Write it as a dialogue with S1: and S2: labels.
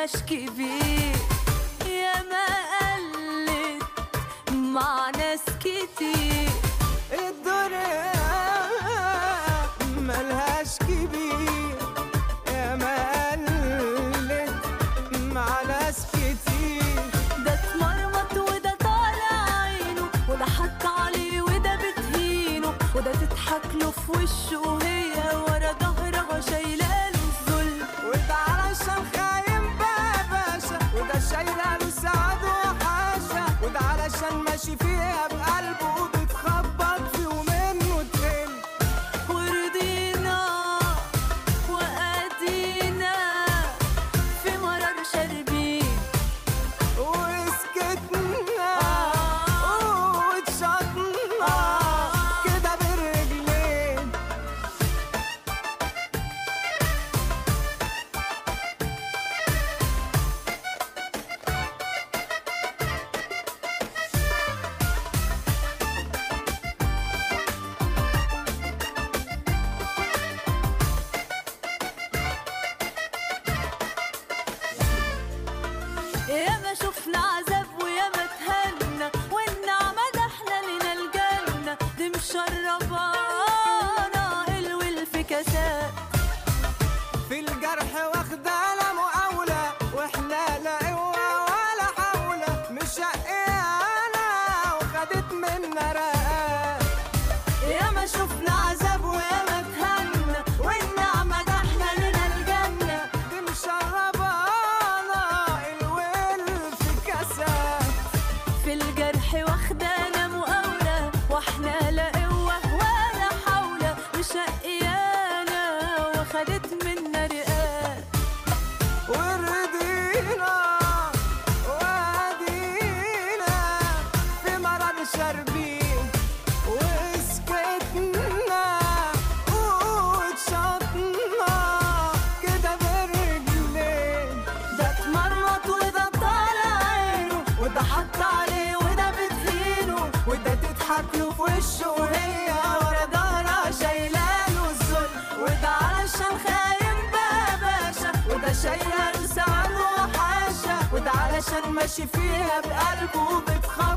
S1: ملهاش كبير، يا ما قلت مع ناس كتير.
S2: الدنيا ملهاش كبير، يا ما قلت مع ناس كتير.
S1: ده اتمرمط وده طالع عينه، وده حط عليه وده بتهينه، وده تضحك له في وشه وهي ورا ظهرها شايلاله الذل.
S2: وده علشان خاين بقى باشا، وده شايلاله سعد وحاشا، وده علشان ماشي فيها بقلبه وبتخبط فيه ومنه تقل.
S1: ورضينا وأدينا في مرار شاربين،
S2: وسكتنا واتشطنا كده بالرجلين.
S1: ياما شفنا عذاب وياما اتهنا، والنعمة ده احنا لنا الجنة، دي مشربانا الول في كاسات.
S2: في الجرح واخدانا مقاولة، واحنا لا قوة ولا حولة، مشقيانا وخدت منا رقات.
S1: ياما شفنا عذاب وياما اتهنا، والنعمة ده احنا لنا الجنة،
S2: دي مشربانا الول في كاسات.
S1: في الجرح واخدانا مقاولة، واحنا لا قوة ولا حولة، مشقيانا وخدت منا رقات.
S2: ورضينا وادينا في مرض شاربين، وسكتنا واتشطنا كده بالرجلين.
S1: ده اتمرمط وده طالع عينه،
S2: وده حط عليه وده بتهينه، وده تضحك له في وشه وهي ورا ظهرها شايلاله الذل. وده علشان خاين بقى باشا، وده شايلاله سعد وحاشا، وده علشان ماشي فيها بقلبه وبتخبط